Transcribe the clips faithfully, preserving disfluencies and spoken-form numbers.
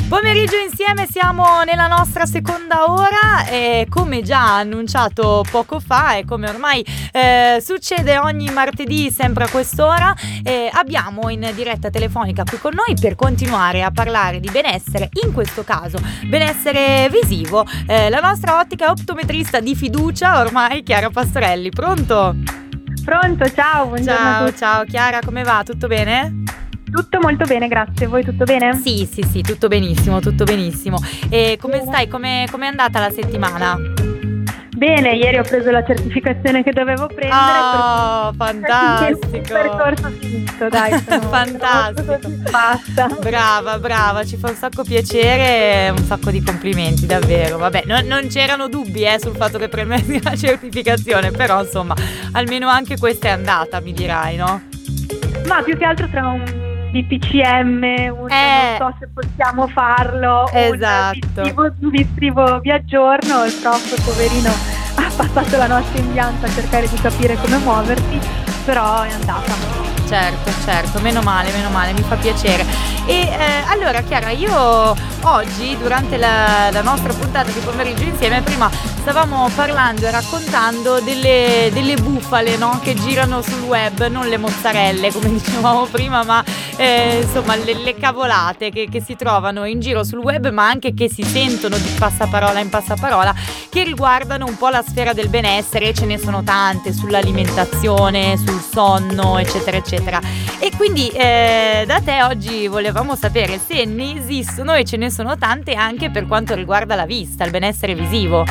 Pomeriggio insieme, siamo nella nostra seconda ora e come già annunciato poco fa e come ormai eh, succede ogni martedì sempre a quest'ora, eh, abbiamo in diretta telefonica qui con noi per continuare a parlare di benessere, in questo caso benessere visivo, eh, la nostra ottica optometrista di fiducia ormai, Chiara Pastorelli. Pronto? Pronto, ciao, buongiorno a Ciao, tutti. ciao Chiara, come va? Tutto bene? Tutto molto bene, grazie. Voi tutto bene? Sì, sì, sì, tutto benissimo, tutto benissimo. E come Bene. stai? Come è andata la settimana? Bene, ieri ho preso la certificazione che dovevo prendere. Oh, per... fantastico. Il percorso finito, dai. Sono, Fantastico. sono molto soddisfatta. Brava, brava, ci fa un sacco piacere e un sacco di complimenti, davvero. Vabbè, non, non c'erano dubbi eh, sul fatto che prendessi la certificazione, però insomma, almeno anche questa è andata, mi dirai, no? Ma più che altro tra un D P C M, un Eh. non so se possiamo farlo, Esatto. un vi scrivo, vi scrivo vi aggiorno, il prof poverino ha passato la notte in bianco a cercare di capire come muoversi, però è andata. Certo, certo, meno male, meno male, mi fa piacere. E eh, allora Chiara, io oggi durante la, la nostra puntata di pomeriggio insieme, prima stavamo parlando e raccontando delle, delle bufale, no? Che girano sul web, non le mozzarelle come dicevamo prima, ma eh, insomma le, le cavolate che, che si trovano in giro sul web, ma anche che si sentono di passaparola in passaparola, che riguardano un po' la sfera del benessere, e ce ne sono tante sull'alimentazione, sul sonno, eccetera eccetera. E quindi eh, da te oggi volevamo sapere se ne esistono, e ce ne sono tante anche per quanto riguarda la vista, il benessere visivo.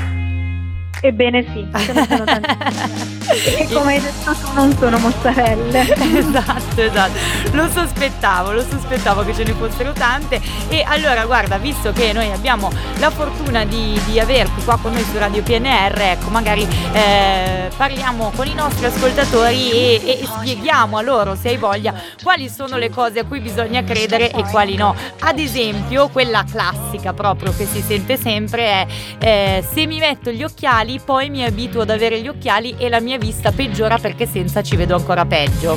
Ebbene sì, ce ne sono tantissime. E come hai detto tu non sono mozzarelle. Esatto, esatto. Lo sospettavo, lo sospettavo che ce ne fossero tante. E allora guarda, visto che noi abbiamo la fortuna di, di averti qua con noi su Radio P N R, ecco, magari eh, parliamo con i nostri ascoltatori e, e, e spieghiamo a loro, se hai voglia, quali sono le cose a cui bisogna credere e quali no. Ad esempio, quella classica proprio che si sente sempre è eh, se mi metto gli occhiali poi mi abituo ad avere gli occhiali e la mia vista peggiora perché senza ci vedo ancora peggio.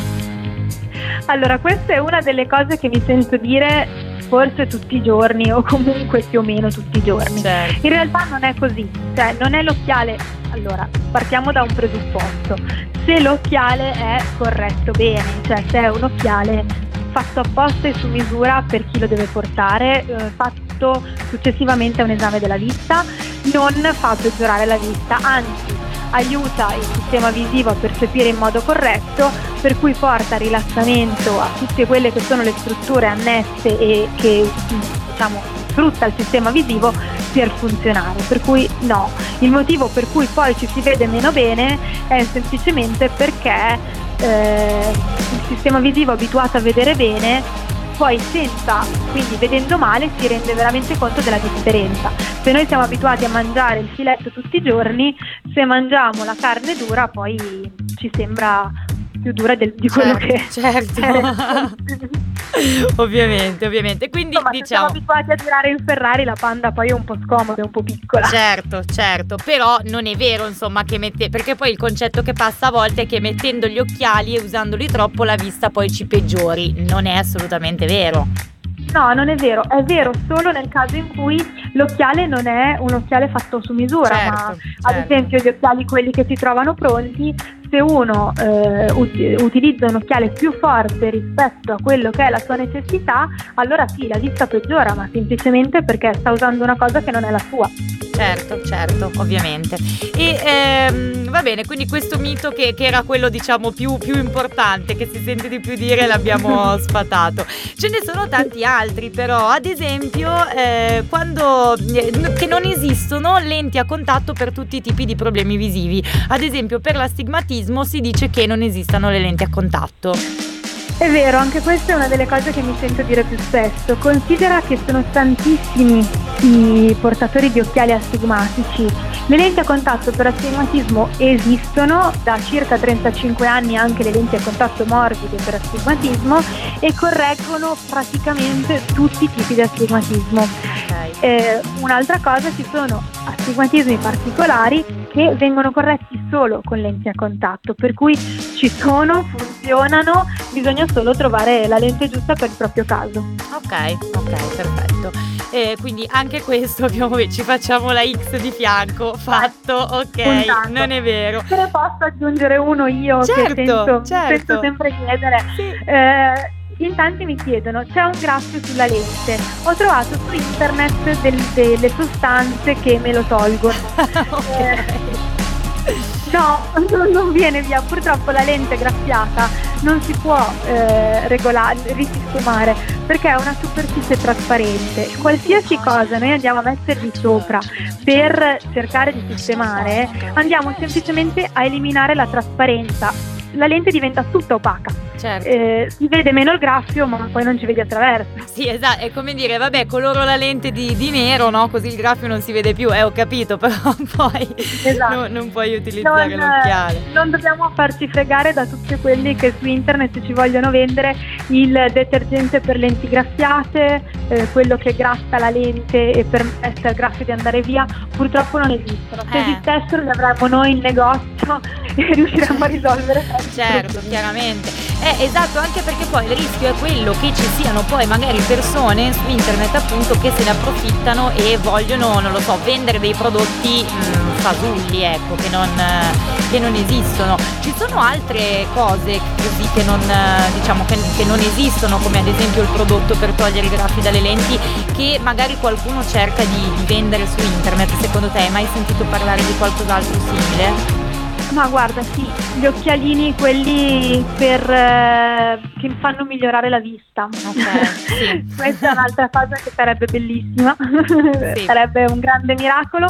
Allora, questa è una delle cose che mi sento dire forse tutti i giorni o comunque più o meno tutti i giorni. Certo. In realtà non è così, cioè non è l'occhiale. Allora, partiamo da un presupposto. Se l'occhiale è corretto bene, cioè se è un occhiale fatto apposta e su misura per chi lo deve portare, eh, fatto successivamente a un esame della vista, non fa peggiorare la vista, anzi aiuta il sistema visivo a percepire in modo corretto, per cui porta rilassamento a tutte quelle che sono le strutture annesse e che diciamo sfrutta il sistema visivo per funzionare. Per cui no, il motivo per cui poi ci si vede meno bene è semplicemente perché eh, il sistema visivo abituato a vedere bene poi senza, quindi vedendo male, si rende veramente conto della differenza. Se noi siamo abituati a mangiare il filetto tutti i giorni, se mangiamo la carne dura poi ci sembra più dura del, di quello certo, che certo. ovviamente, ovviamente. Quindi insomma, se siamo diciamo abituati a girare in Ferrari, la Panda poi è un po' scomoda, è un po' piccola. certo, certo, però non è vero insomma che mette, perché poi il concetto che passa a volte è che mettendo gli occhiali e usandoli troppo la vista poi ci peggiori. Non è assolutamente vero. No, non è vero, è vero solo nel caso in cui l'occhiale non è un occhiale fatto su misura, Certo, ma ad certo. esempio gli occhiali quelli che si trovano pronti, se uno eh, ut- utilizza un occhiale più forte rispetto a quello che è la sua necessità, allora sì, la vista peggiora, ma semplicemente perché sta usando una cosa che non è la sua. Certo, certo, ovviamente. E ehm, va bene, quindi questo mito che, che era quello diciamo più, più importante, che si sente di più dire, l'abbiamo sfatato. Ce ne sono tanti altri però, ad esempio eh, quando eh, che non esistono lenti a contatto per tutti i tipi di problemi visivi. Ad esempio per l'astigmatismo si dice che non esistano le lenti a contatto. È vero, anche questa è una delle cose che mi sento dire più spesso. Considera che sono tantissimi i portatori di occhiali astigmatici. Le lenti a contatto per astigmatismo esistono, da circa trentacinque anni anche le lenti a contatto morbide per astigmatismo, e correggono praticamente tutti i tipi di astigmatismo. Okay. Eh, un'altra cosa, ci sono astigmatismi particolari che vengono corretti solo con lenti a contatto, per cui ci sono, funzionano, bisogna solo trovare la lente giusta per il proprio caso. Ok, ok, perfetto. E quindi anche questo abbiamo, ci facciamo la X di fianco, fatto, ok, Puntato. Non è vero. Se ne posso aggiungere uno io, Certo, che sento, certo. sento sempre chiedere. Sì. Eh, in tanti mi chiedono, c'è un graffio sulla lente, ho trovato su internet del- delle sostanze che me lo tolgono. Ok. Eh, No, non, non viene via, purtroppo la lente graffiata non si può eh, regolare, risistemare, perché è una superficie trasparente. Qualsiasi cosa noi andiamo a mettergli sopra per cercare di sistemare, andiamo semplicemente a eliminare la trasparenza. La lente diventa tutta opaca, Certo. eh, si vede meno il graffio ma poi non ci vedi attraverso. Sì, esatto, è come dire, vabbè, coloro la lente di, di nero, no? Così il graffio non si vede più, eh, ho capito, però poi Esatto. no- non puoi utilizzare Non, l'occhiale. non dobbiamo farci fregare da tutti quelli che su internet ci vogliono vendere il detergente per lenti graffiate, eh, quello che gratta la lente e permette al graffio di andare via. Purtroppo non esistono. Se Eh. esistessero li avremmo noi in negozio e riusciremmo a risolvere tanti Certo, problemi. chiaramente. Eh, esatto, anche perché poi il rischio è quello che ci siano poi magari persone su internet appunto che se ne approfittano e vogliono, non lo so, vendere dei prodotti mh, fasulli, ecco, che non, eh, che non esistono. Ci sono altre cose così che non, eh, diciamo, che, che non esistono, come ad esempio il prodotto per togliere i graffi dalle lenti, che magari qualcuno cerca di, di vendere su internet. Secondo te hai mai sentito parlare di qualcos'altro simile? Ma guarda, sì, gli occhialini, quelli per eh, che fanno migliorare la vista. Ok, sì. Questa è un'altra cosa che sarebbe bellissima, Sì. sarebbe un grande miracolo,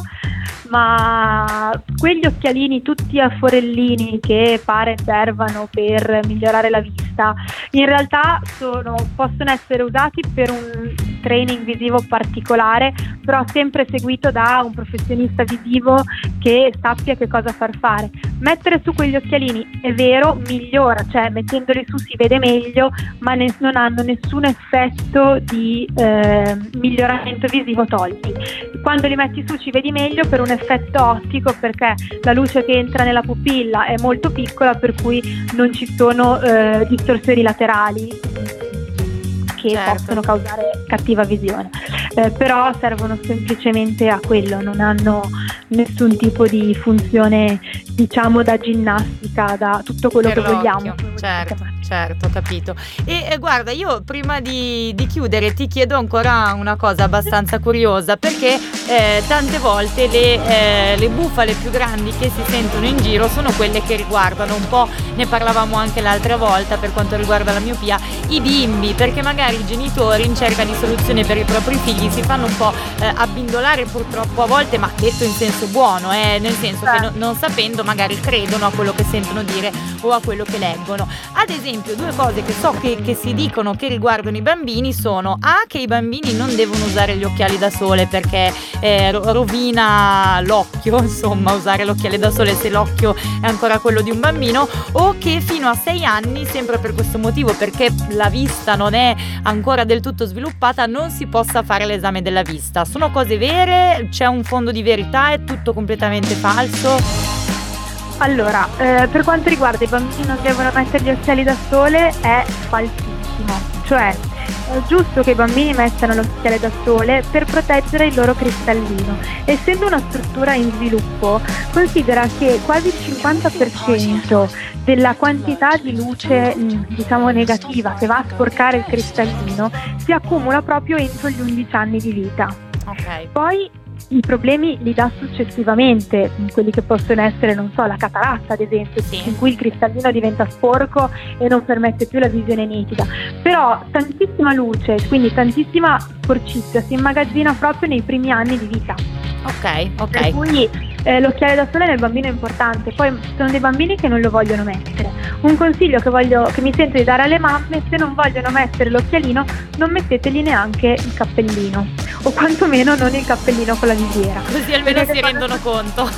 ma quegli occhialini tutti a forellini che pare servano per migliorare la vista, in realtà sono, possono essere usati per un training visivo particolare, però sempre seguito da un professionista visivo che sappia che cosa far fare. Mettere su quegli occhialini è vero, migliora, cioè mettendoli su si vede meglio, ma ne- non hanno nessun effetto di eh, miglioramento visivo tolti. Quando li metti su ci vedi meglio per un effetto ottico, perché la luce che entra nella pupilla è molto piccola, per cui non ci sono eh, distorsioni laterali che Certo. possono causare cattiva visione, eh, però servono semplicemente a quello, non hanno nessun tipo di funzione, diciamo, da ginnastica, da tutto quello Per che vogliamo. l'occhio. Certo, certo, ho capito. E eh, guarda, io prima di, di chiudere ti chiedo ancora una cosa abbastanza curiosa, perché eh, tante volte le, eh, le bufale più grandi che si sentono in giro sono quelle che riguardano un po', ne parlavamo anche l'altra volta per quanto riguarda la miopia, i bimbi, perché magari i genitori in cerca di soluzione per i propri figli si fanno un po' eh, abbindolare purtroppo a volte, ma detto in senso buono, eh, nel senso che no- non sapendo magari credono a quello che sentono dire o a quello che leggono. Ad esempio, due cose che so che, che si dicono che riguardano i bambini sono: A, che i bambini non devono usare gli occhiali da sole perché eh, ro- rovina l'occhio, insomma, usare l'occhiale da sole se l'occhio è ancora quello di un bambino, o che fino a sei anni, sempre per questo motivo, perché la vista non è ancora del tutto sviluppata, non si possa fare l'esame della vista. Sono cose vere? C'è un fondo di verità? È tutto completamente falso? Allora, eh, per quanto riguarda i bambini non devono mettere gli occhiali da sole, è falsissimo, cioè è giusto che i bambini mettano l'occhiale da sole per proteggere il loro cristallino. Essendo una struttura in sviluppo, considera che quasi il cinquanta per cento della quantità di luce, mh, diciamo, negativa che va a sporcare il cristallino si accumula proprio entro gli undici anni di vita. Ok. Poi i problemi li dà successivamente, quelli che possono essere, non so, la cataratta ad esempio, Sì. in cui il cristallino diventa sporco e non permette più la visione nitida. Però tantissima luce, quindi tantissima sporcizia si immagazzina proprio nei primi anni di vita. Ok, ok. Per cui eh, l'occhiale da sole nel bambino è importante. Poi ci sono dei bambini che non lo vogliono mettere. Un consiglio che, voglio, che mi sento di dare alle mamme: se non vogliono mettere l'occhialino, non mettetegli neanche il cappellino, o quantomeno non il cappellino con la visiera. Così almeno Perché si quando- rendono conto.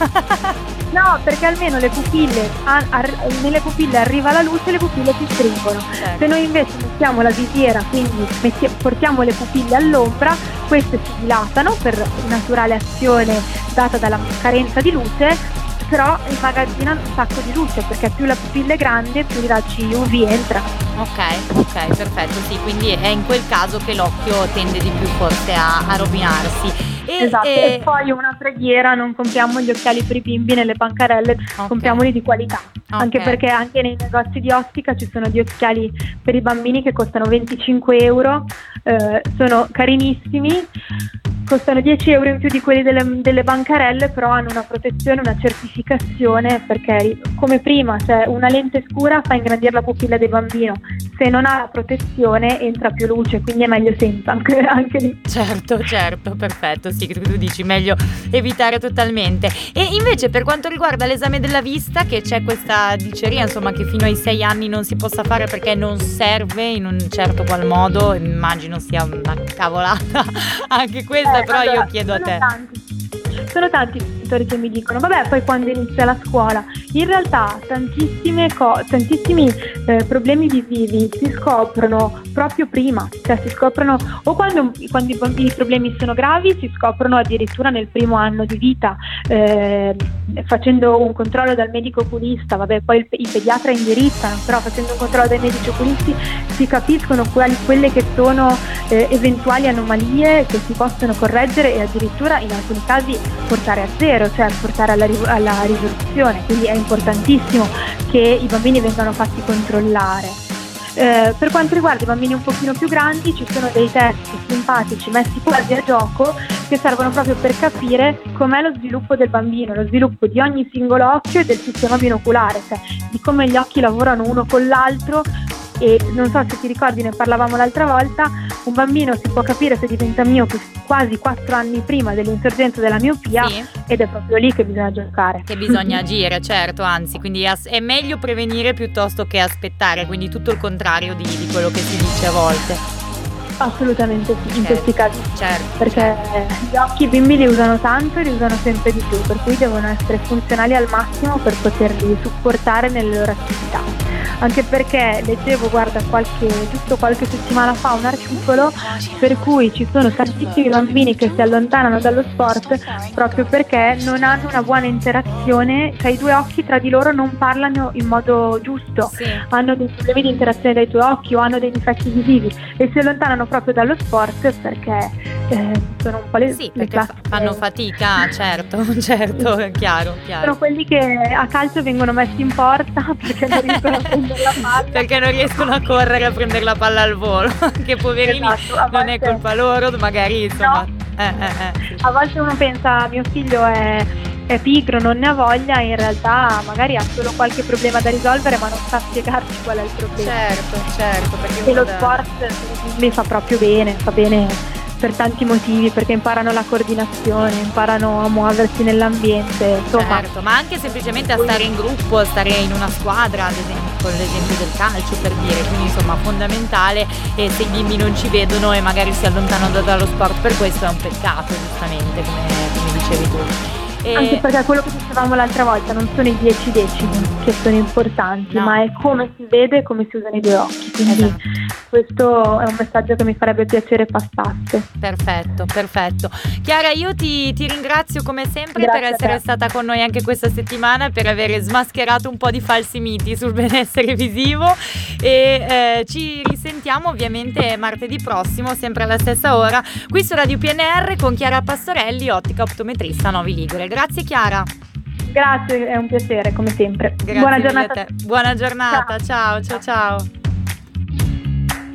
No, perché almeno le pupille, a- ar- nelle pupille arriva la luce e le pupille si stringono. Certo. Se noi invece mettiamo la visiera, quindi metti- portiamo le pupille all'ombra, queste si dilatano per naturale azione data dalla carenza di luce, però immagazzina un sacco di luce, perché più la pupilla è grande più i raggi U V entrano. Ok, ok, perfetto, sì, quindi è in quel caso che l'occhio tende di più forse a, a rovinarsi. E, Esatto, e... e poi una preghiera: non compriamo gli occhiali per i bimbi nelle bancarelle, okay. compriamoli di qualità, okay. anche perché anche nei negozi di ottica ci sono gli occhiali per i bambini che costano venticinque euro, eh, sono carinissimi, costano dieci euro in più di quelli delle, delle bancarelle, però hanno una protezione, una certificazione, perché come prima, cioè una lente scura fa ingrandire la pupilla del bambino, se non ha la protezione entra più luce, quindi è meglio senza anche, anche lì. Certo, certo, perfetto, sì, tu dici meglio evitare totalmente. E invece per quanto riguarda l'esame della vista, che c'è questa diceria insomma che fino ai sei anni non si possa fare perché non serve in un certo qual modo, immagino sia una cavolata anche questa, eh, però allora, io chiedo a te. Tanti. Sono tanti i genitori che mi dicono vabbè, poi quando inizia la scuola, in realtà tantissime co- tantissimi eh, problemi visivi si scoprono proprio prima, cioè si scoprono o quando, quando i bambini i problemi sono gravi, si scoprono addirittura nel primo anno di vita, eh, facendo un controllo dal medico oculista, vabbè poi il, i pediatri indirizzano, però facendo un controllo dai medici oculisti si capiscono quali, quelle che sono eh, eventuali anomalie che si possono correggere e addirittura in alcuni casi portare a zero, cioè portare alla, alla risoluzione, quindi è importantissimo che i bambini vengano fatti controllare. Eh, per quanto riguarda i bambini un pochino più grandi, ci sono dei test simpatici messi quasi a gioco che servono proprio per capire com'è lo sviluppo del bambino, lo sviluppo di ogni singolo occhio e del sistema binoculare, cioè di come gli occhi lavorano uno con l'altro. E non so se ti ricordi, ne parlavamo l'altra volta, un bambino si può capire se diventa miope quasi quattro anni prima dell'insorgenza della miopia, sì. Ed è proprio lì che bisogna giocare. Che bisogna agire, certo, anzi, quindi è meglio prevenire piuttosto che aspettare, quindi tutto il contrario di, di quello che si dice a volte. Assolutamente sì, in certo, questi casi, certo, perché certo. Gli occhi i bimbi li usano tanto e li usano sempre di più, per cui devono essere funzionali al massimo per poterli supportare nelle loro attività. Anche perché leggevo, guarda, qualche, giusto qualche settimana fa un articolo per cui ci sono tantissimi bambini che si allontanano dallo sport proprio perché non hanno una buona interazione, cioè i due occhi tra di loro non parlano in modo giusto, sì. Hanno dei problemi di interazione dai tuoi occhi o hanno dei difetti visivi e si allontanano proprio dallo sport perché eh, sono un po' le, sì, le perché fa- fanno fatica, certo, certo, è chiaro, chiaro. Sono quelli che a calcio vengono messi in porta perché non riescono a prendere la palla. Perché non riescono a correre a prendere la palla al volo, che poverini, esatto, non è colpa loro, magari insomma. No. Eh, eh, eh, sì. A volte uno pensa mio figlio è, è pigro, non ne ha voglia, in realtà magari ha solo qualche problema da risolvere ma non sa spiegarci qual è il problema. Certo, certo. Perché e lo da... sport mi fa proprio bene, fa bene per tanti motivi, perché imparano la coordinazione, imparano a muoversi nell'ambiente, insomma. Certo, ma anche semplicemente a stare in gruppo, a stare in una squadra, ad esempio, con l'esempio del calcio per dire, quindi insomma fondamentale, e se i bimbi non ci vedono e magari si allontanano dallo sport per questo è un peccato, giustamente, come, come dicevi tu. E... Anche perché quello che dicevamo l'altra volta non sono i dieci decimi che sono importanti, no. Ma è come si vede e come si usano i due occhi, quindi esatto. Questo è un messaggio che mi farebbe piacere passasse. Perfetto, perfetto. Chiara, io ti, ti ringrazio come sempre Grazie per essere stata con noi anche questa settimana, per aver smascherato un po' di falsi miti sul benessere visivo e eh, ci risentiamo ovviamente martedì prossimo, sempre alla stessa ora, qui su Radio P N R con Chiara Pastorelli, ottica optometrista Novi Ligure. Grazie Chiara. Grazie, è un piacere come sempre. Grazie Buona giornata. a te. Buona giornata, ciao ciao ciao. ciao.